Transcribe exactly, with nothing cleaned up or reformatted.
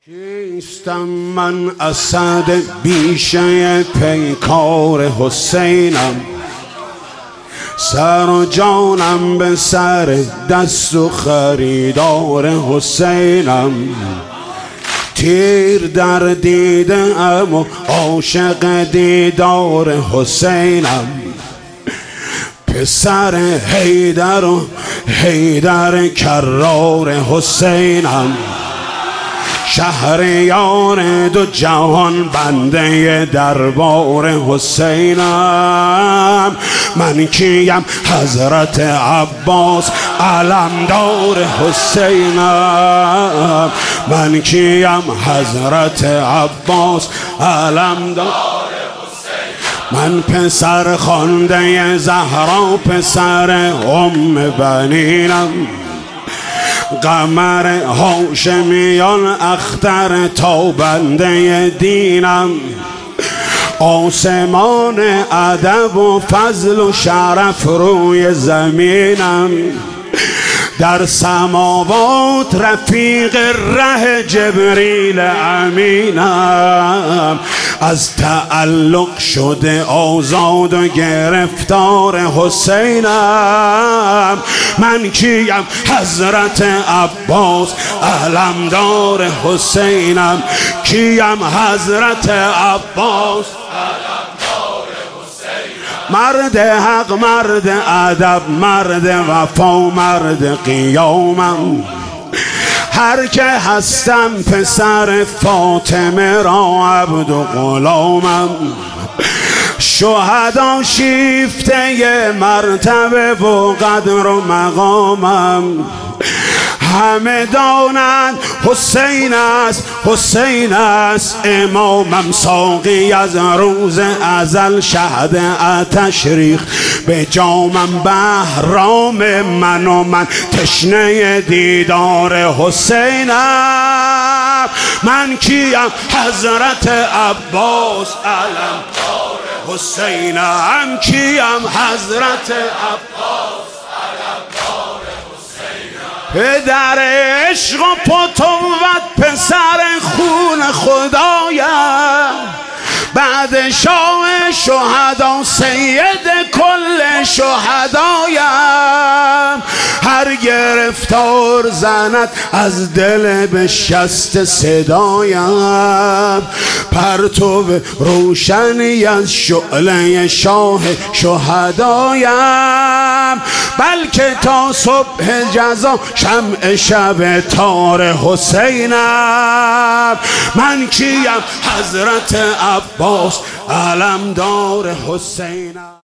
کیستم من اسد بیشه پیکار حسینم، سر و جانم به سر دست و خریدار حسینم. تیر در دیده ام و عاشق دیدار حسینم، پسر حیدر و حیدر کرار حسینم. شهریار دو جهان بنده دربار حسینم. من کیم حضرت عباس علمدار حسینم. من کیم حضرت عباس علمدار. من پسر خانده زهرا پسر ام بنینم. قمر هاشمیان اختر تابنده دینم. آسمان ادب و فضل و شرف روی زمینم. در سماوات رفیق ره جبریل امینم. از تعلق شده آزاد و گرفتار حسینم. من کیم حضرت عباس علمدار حسینم. کیم حضرت عباس علمدار حسینم. مرد حق، مرد ادب، مرد وفا، مرد قیامم. هر که هستم پسر فاطمه را عبد و غلامم. شهدا شیفته مرتبه و قدر و مقامم. همه دانند حسین است، حسین است امامم. ساقی از روز ازل شهد آتش ریخت به جامم. بهرام من و من تشنه دیدار حسینم. من کیم حضرت عباس علمدار حسینم. کیم حضرت عباس علمدار حسینم. پدر عشق و فتوت پسر خون خدایم. بعد شاه شهدا سید کل شهدایم. هر گرفتار زند از دل به شست صدایم. پرتو روشنی از شعله شاه شهدایم. بلکه تا صبح جزا شمع شب تار حسینم. من کیم حضرت عباس علمدار حسینم.